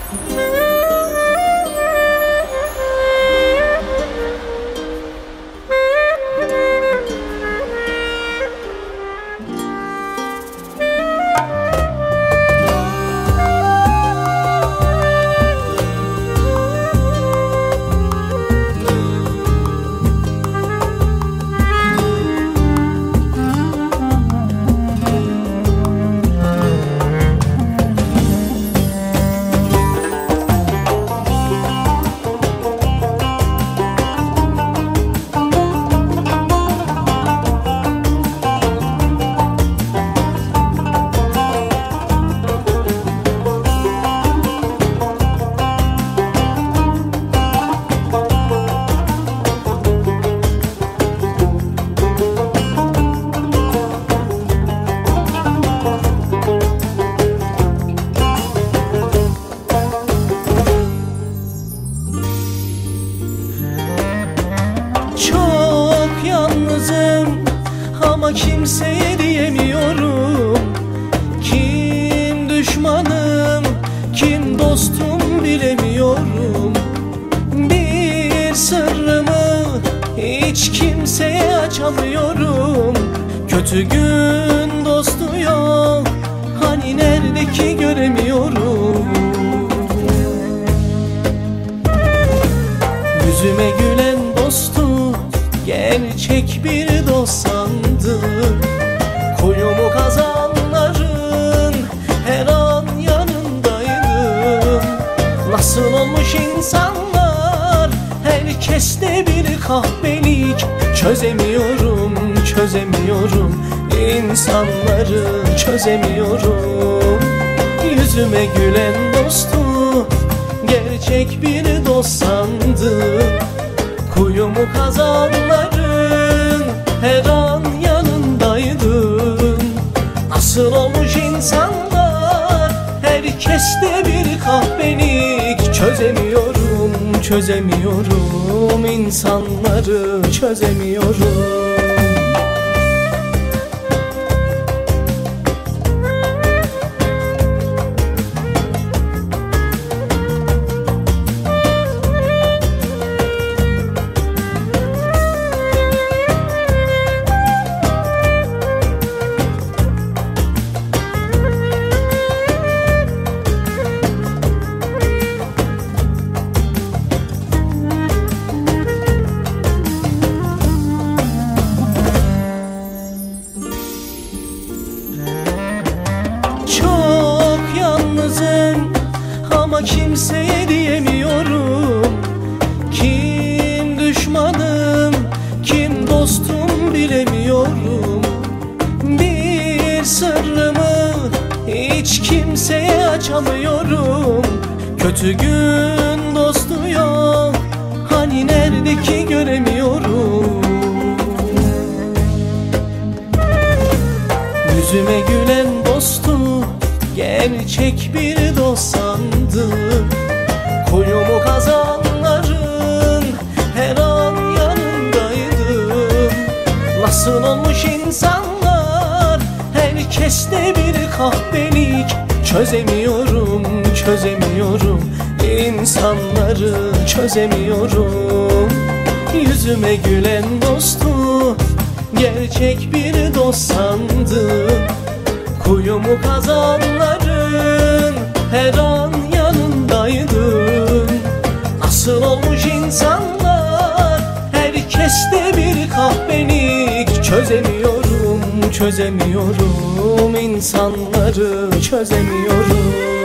Ama kimseye diyemiyorum. Kim düşmanım, kim dostum bilemiyorum. Bir sırrımı hiç kimseye açamıyorum. Kötü gün dostu yok, hani nerede ki göremiyorum. Yüzüme gülen dostu gerçek bir dost sandım. Kuyumu kazanların her an yanındaydım. Nasıl olmuş insanlar, herkeste bir kahpelik. Çözemiyorum, çözemiyorum, insanları çözemiyorum. Yüzüme gülen dostu gerçek bir dost sandım. Kuyumu kazanların her an yanındaydım. Nasıl olmuş insanlar, herkeste bir kahpelik. Çözemiyorum, çözemiyorum, insanları çözemiyorum. Ama kimseye diyemiyorum. Kim düşmanım, kim dostum bilemiyorum. Bir sırrımı hiç kimseye açamıyorum. Kötü gün dostu yok, hani nerede ki göremiyorum. Yüzüme gülen dostu gerçek bir dost sandım. Kuyumu kazanların her an yanındaydım. Nasıl olmuş insanlar, herkeste bir kahpelik. Çözemiyorum, çözemiyorum, insanları çözemiyorum. Yüzüme gülen dostu gerçek bir dost sandım. Kuyumu kazanların her an yanındaydım. Nasıl olmuş insanlar, herkeste bir kahpelik. Çözemiyorum, çözemiyorum, insanları çözemiyorum.